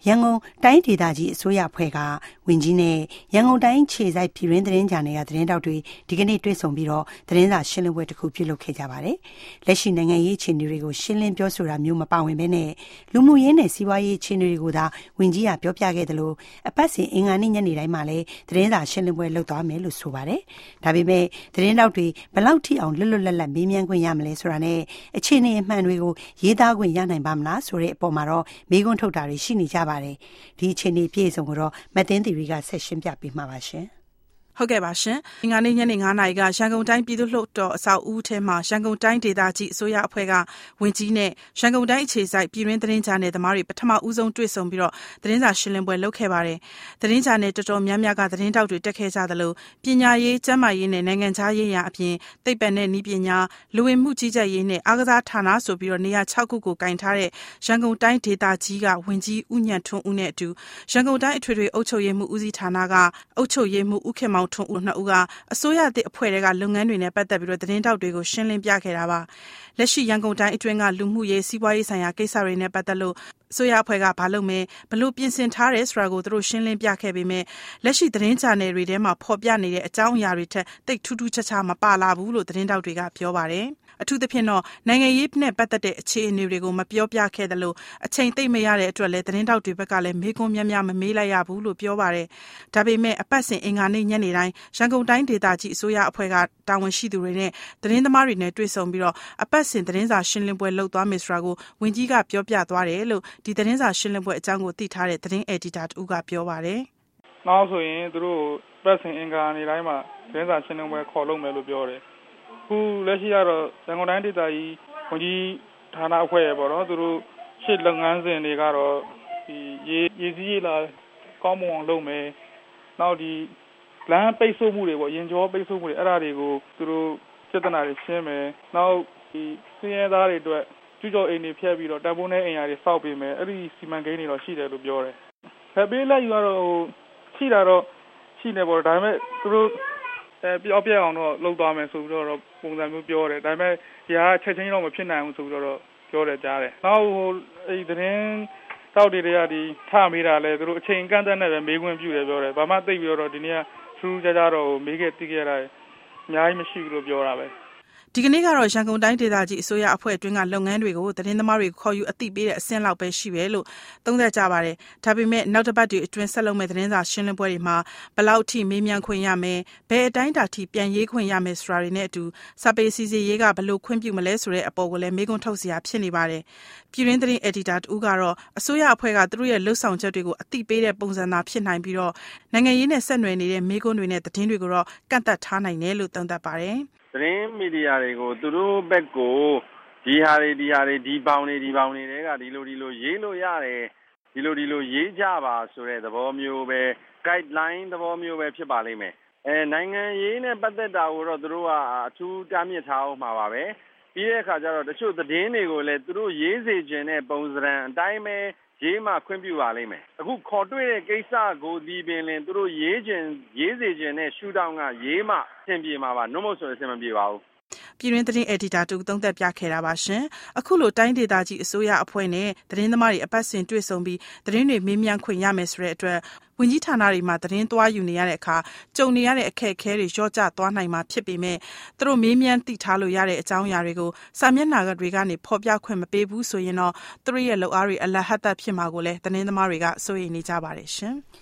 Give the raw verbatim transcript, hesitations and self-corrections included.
ရန်ကုန်တိုင်းဒေသကြီးအစိုးရအဖွဲ့ကဝန်ကြီးနဲ့ရန်ကုန်တိုင်းခြေစိုက်ပြည်တွင်းသတင်းဂျာနယ်ကသတင်းတောက်တွေဒီကနေ့တွေ့ဆုံပြီးတော့သတင်းစာရှင်းလင်းပွဲတစ်ခုပြုလုပ်ခဲ့ကြပါတယ်။လက်ရှိနိုင်ငံရေးအခြေအနေတွေကိုရှင်းလင်းပြောဆိုတာမျိုးမပါဝင်ဘဲနဲ့လူမှုရေးနဲ့စီးပွားရေးအခြေအနေတွေကိုသာဝန်ကြီးကပြောပြခဲ့တယ်လို့အပတ်စဉ်အင်္ဂါနေ့ညနေတိုင်းမှာလည်းသတင်းစာရှင်းလင်းပွဲလုပ်သွားမယ်လို့ဆိုပါတယ်။ဒါပေမဲ့သတင်းတောက်တွေဘယ်လောက်ထိအောင်လွတ်လွတ်လပ်လပ်မေးမြန်းခွင့်ရမလဲဆိုတာနဲ့အခြေအနေအမှန်တွေကိုရေးသားခွင့်ရနိုင်ပါမလားဆိုတဲ့အပေါ်မှာတော့မေးခွန်းထုတ်တာတွေရှိနေကြပါတယ်။ဒီအခြေအနေပြည့်စုံကိုတော့မသိန်းသီရီကဆက်ရှင်းပြပေးမှာပါရှင်။ဟုတ်ကဲ့ပါရှင်။အင်္ဂါနေ့ညနေငါးနာရီကရန်ကုန်တိုင်းပြည်သူ့လွှတ်တော်အဆောက်အဦထဲမှာရန်ကုန်တိုင်းဒေသကြီးအစိုးရအဖွဲ့ကဝန်ကြီးနဲ့ရန်ကုန်တိုင်းအခြေစိုက်ပြည်တွင်းသတင်းဂျာနယ်သမားတွေပထမဦးဆုံးတွေ့ဆုံပြီးတော့သတင်းစာရှင်းလင်းပွဲလုပ်ခဲ့ပါတယ်။သတင်းဂျာနယ်တော်တော်များများကသတင်းတောက်တွေတက်ခဲ့ကြသလိုပညာရေးကျန်းမာရေးနဲ့နိုင်ငံခြားရေးရာအပြင်သိပ္ပံနဲ့နည်းပညာလူဝင်မှုကြီးကြပ်ရေးနဲ့အားကစားဌာနဆိုပြီးတော့နေရာ၆ခုကိုကင်ထားတဲ့ရန်ကုန်တိုင်းဒေသကြီးကဝန်ကြီးဦးညံ့ထွန်းဦးနဲ့အတူရန်ကုန်တိုင်းအထွေထွေအုပ်ချုပ်ရေးမှုဦးစီးဌာနကအုပ်ချုပ်ရေးမှုဦးခင်မောင်ထွန်းဦးနှစ်ဦးကအစိုးရသစ်အဖွဲ့တွေကလုပ်ငန်းတွေနဲ့ပတ်သက်ပြီးတော့သတင်းတောက်တွေကိုရှင်းလင်းပြခဲ့တာပါလက်ရှိရန်ကုန်တိုင်းအတွင်းကလူမှုရေးစီးပွားရေးဆိုင်ရာကိစ္စတွေနဲ့ပတ်သက်လို့အစိုးရအဖွဲ့ကဘာလုပ်မယ်ဘလို့ပြင်ဆင်ထားတယ်ဆိုတာကိုသူတို့ရှင်းလင်းပြခဲ့ပေမဲ့လက်ရှိသတင်းချာနယ်တွေထဲမှာဖော်ပြနေတဲ့အကြောင်းအရာတွေထက်တိတ်ထူးထူးခြားခြားမပါလာဘူးလို့သတင်းတောက်တွေကပြောပါတယ်အထူးသဖြင့်တော့နိုင်ငံရေးနဲ့ပတ်သက်တဲ့အခြေအနေတွေကိုမပြောပြခဲ့တယ်လို့အချိန်သိမ့်မရတဲ့အတွက်လည်းသတင်းတောက်တွေဘက်ကလည်းမေးခွန်းများများမမေးလိုက်ရဘူးလို့ပြောပါတယ်ဒါပေမဲ့အပတ်စဉ်အင်္ဂါနေ့ညနေတိုင်းရန်ကုန်တိုင်းဒေသကြီးအစိုးရအဖွဲ့ကတာဝန်ရှိသူတွေနဲ့သတင်းသမားတွေနဲ့တွေ့ဆုံပြီးတော့အပတ်စဉ်သတင်းစာရှင်းလင်းပွဲလုပ်သွားမယ်ဆိုတာကိုဝန်ကြီးကပြောပြသွားတယ်လို့ဒီသတင်းစာရှင်းလင်းပွဲအကြောင်းကိုသိထားတဲ့သတင်းအယ်ဒီတာတူကပြောပါတယ်။နောက်ဆိုရင်သူတို့ပတ်စဉ်အင်္ဂါနေ့တိုင်းမှာသတင်းစာရှင်းလင်းပွဲခေါ်လုပ်မယ်လို့ပြောတယ်။ခုလက်ရှိကတော့ရန်ကုန်တိုင်းဒေသကြီးဝန်ကြီးဌာနအဖွဲ့ရပေါ့နော်သူတို့ရှေ့လုပ်ငန်းစဉ်တွေကတော့ဒီရေရေစည်းရေလာကောင်းမွန်အောင်လုပ်မယ်။နောက်ဒီလမ်းပိတ်ဆို့မှုတွေပေါ့ရင်ကျော်ပိတ်ဆို့မှုတွေအဲ့ဒါတွေကိုသူတို့စေတနာတွေရှင်းမယ်နောက်ဒီစည်ရဲသားတွေအတွက်ကျူးကျော်အိမ်တွေဖျက်ပြီးတော့တပ်ပိုးနဲ့အိမ်ယာတွေစောက်ပေးမယ်အဲ့ဒီစီမံကိန်းတွေတော့ရှိတယ်လို့ပြောတယ်ဖက်ပေးလိုက်ယူကတော့ရှိတာတော့ရှိနေပေါ့ဒါပေမဲ့သူတို့အဲပြောပြအောင်တော့လုပ်သွားမယ်ဆိုပြီးတော့ပုံစံမျိုးပြောတယ်ဒါပေမဲ့ဒီဟာချက်ချင်းတော့မဖြစ်နိုင်ဘူးဆိုပြီးတော့ပြောတယ်ကြားတယ်နောက်ဟိုအဲ့ဒီသတင်းတောက်တွေတွေကဒီထမေးတာလဲသူတို့အချိန်ကန့်သက်နဲ့ပဲမေးခွန်းပြုတယ်ပြောတယ်ဘာမှသိပြီးတော့ဒီနေ့ကထူးခြားခြားတော့မေးခဲ့တိခဲ့တာအများကြီးမရှိဘူးလို့ပြောတာပဲဒီကနေ့ကတော့ရန်ကုန်တိုင်းဒေသကြီးအစိုးရအဖွဲ့အတွင်းကလုပ်ငန်းတွေကိုသတင်းသမားတွေခေါ်ယူအသိပေးတဲ့အဆင့်လောက်ပဲရှိပဲလို့သုံးသပ်ကြပါတယ်။ဒါပေမဲ့နောက်တစ်ပတ်တွေအတွင်းဆက်လုပ်မဲ့သတင်းစာရှင်းလင်းပွဲတွေမှာဘယ်လောက်ထိမေးမြန်းခွင့်ရမယ်၊ဘယ်အတိုင်းအတာထိပြန်ရေးခွင့်ရမယ်ဆိုတာတွေနဲ့အတူစာပေစီစီရေးကဘယ်လိုခွင့်ပြုမလဲဆိုတဲ့အပေါ်ကိုလည်းမေးခွန်းထုတ်စရာဖြစ်နေပါတယ်။ပြည်တွင်းသတင်းအက်ဒီတာတူကတော့အစိုးရအဖွဲ့ကသူတို့ရဲ့လှုပ်ဆောင်ချက်တွေကိုအသိပေးတဲ့ပုံစံသာဖြစ်နိုင်ပြီးတော့နိုင်ငံရေးနဲ့ဆက်နွယ်နေတဲ့မေးခွန်းတွေနဲ့သတင်းတွေကိုတော့ကန့်သတ်ထားနိုင်တယ်လို့သုံးသပ်ပါတယ်။သတင်းမီဒီယာတွေကိုသူတို့ဘက်ကိုဒီဟာတွေဒီဟာတွေဒီပေါင်တွေဒီပေါင်တွေတွေကဒီလိုဒီလိုရေးလို့ရတယ်ဒီလိုဒီလိုရေးကြပါဆိုတဲ့သဘောမျိုးပဲ guideline သဘောမျိုးပဲဖြစ်ပါလိမ့်မယ်အဲနိုင်ငံရေးနဲ့ပတ်သက်တာကိုတော့သူတို့ကအထူးတားမြစ်ထားအောင်မှာပါပဲပြီးတဲ့အခါကျတော့တချို့သတင်းတွေကိုလည်းသူတို့ရေးစေခြင်းတဲ့ပုံစံအတိုင်းပဲရေးမှခွင့်ပြုပါလိမ့်မယ်အခုခေါ်တွေ့တဲ့ကိစ္စကိုဒီပင်လင်သူတို့ရေးခြင်းရေးစေခြင်းနဲ့ရှုထောင့်ကရေးမှအဆင်ပြေမှာပါနှုတ်မဆိုအဆင်မပြေပါဘူးပြည်တွင်းသတင်းအက်ဒီတာတူသုံးသပ်ပြခဲ့တာပါရှင်အခုလိုတိုင်းဒေသကြီးအစိုးရအဖွဲ့နဲ့သတင်းသမားတွေအပတ်စဉ်တွေ့ဆုံပြီးသတင်းတွေမေးမြန်းခွင့်ရမယ်ဆိုတဲ့အတွက်ဝန်ကြီးဌာနတွေမှာသတင်းသွားယူနေရတဲ့အခါကြုံနေရတဲ့အခက်အခဲတွေလျော့ကျသွားနိုင်မှာဖြစ်ပေမဲ့သူတို့မေးမြန်းသိထားလို့ရတဲ့အကြောင်းအရာတွေကိုစာမျက်နှာတွေကနေဖော်ပြခွင့်မပေးဘူးဆိုရင်တော့သူတို့ရဲ့လုပ်အားတွေအလဟတ်သက်ဖြစ်မှာကိုလည်းသတင်းသမားတွေကစိုးရိမ်နေကြပါတယ်ရှင်